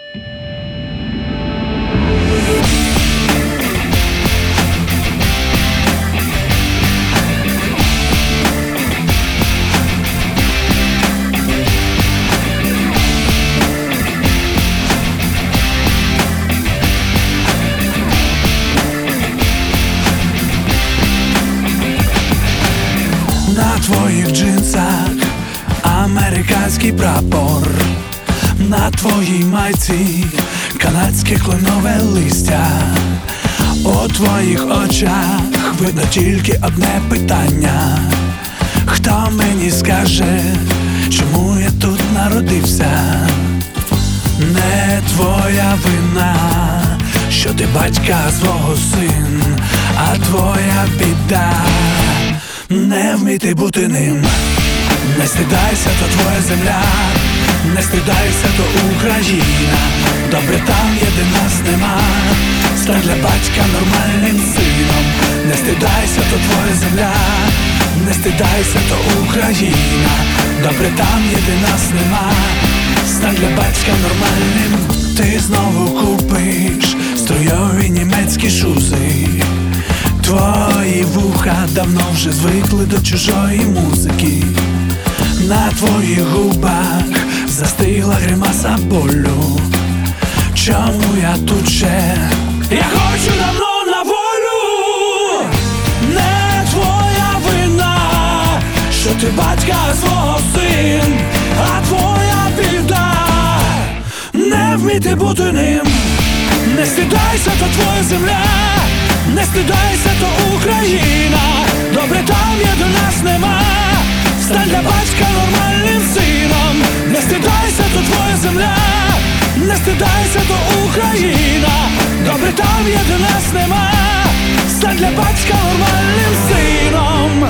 На твоїх джинсах американський прапор, на твоїй майці канадське кленове листя. У твоїх очах видно тільки одне питання: хто мені скаже, чому я тут народився? Не твоя вина, що ти батька свого син, а твоя біда не вміти бути ним. Не стидайся, то твоя земля, не стидайся, то Україна. Добре там є, де нас нема, стань для батька нормальним сином. Не стидайся, то твоя земля, не стидайся, то Україна. Добре там є, де нас нема, стань для батька нормальним. Ти знову купиш струйові німецькі шузи. Твої вуха давно вже звикли до чужої музики. На твоїх губах застигла гримаса болю. Чому я тут ще? Я хочу давно на волю. Не твоя вина, що ти батька свого син, а твоя біда не вміти бути ним. Не стидайся, то твоя земля, не стидайся, то Україна. Добре там є, до нас нема, стань для батька нормальним сином. Не стидайся, то твоя земля, не стидайся, то Україна. Добре там є, до нас нема, стань для батька нормальним сином.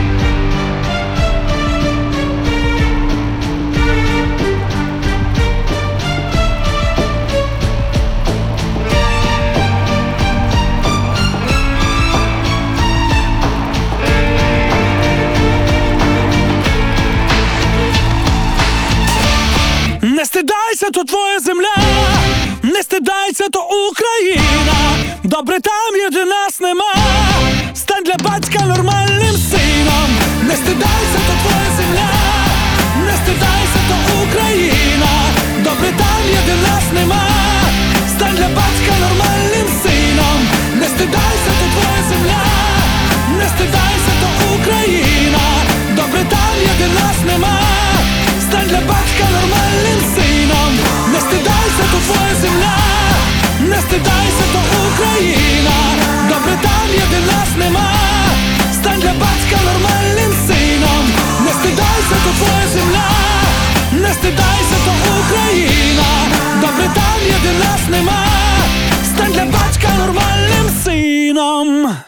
Не стидайся, то твоя земля, не стидайся, то Україна. Добре там є, де нас нема, стань для батька нормальним сином. Не стидайся, то твоя земля, не стидайся, то Україна. Добре там є, де нас нема, стань для батька нормальним сином. Не стидайся, то твоя земля, не стидайся, то Україна. Добре там є, де нас нема, стань для батька нормальним сином. Не стидайся, то твоя земля, не стидайся, то Україна. Добре там є, де нас нема, стань для батька нормальним сином. Не стидайся, то твоя земля, не стидайся, то Україна. Добре там є, де нас нема, стань для батька нормальним сином.